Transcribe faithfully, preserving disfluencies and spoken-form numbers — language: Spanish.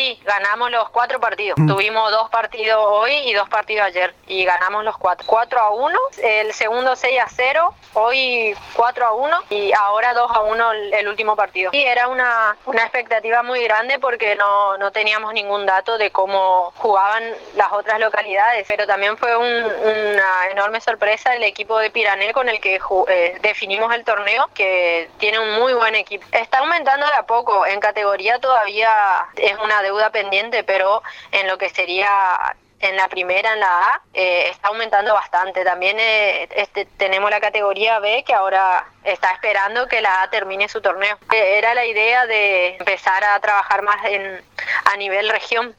Sí, ganamos los cuatro partidos. Mm. Tuvimos dos partidos hoy y dos partidos ayer y ganamos los cuatro. cuatro a uno, el segundo seis a cero, hoy cuatro a uno y ahora dos a uno el, el último partido. Y era una, una expectativa muy grande porque no, no teníamos ningún dato de cómo jugaban las otras localidades, pero también fue un, una enorme sorpresa el equipo de Pirané con el que eh, definimos el torneo, que tiene un muy buen equipo. Está aumentando de a poco, en categoría todavía es una deuda pendiente, pero en lo que sería en la primera, en la A, eh, está aumentando bastante. También eh, este, tenemos la categoría B, que ahora está esperando que la A termine su torneo. Eh, era la idea de empezar a trabajar más en, a nivel región.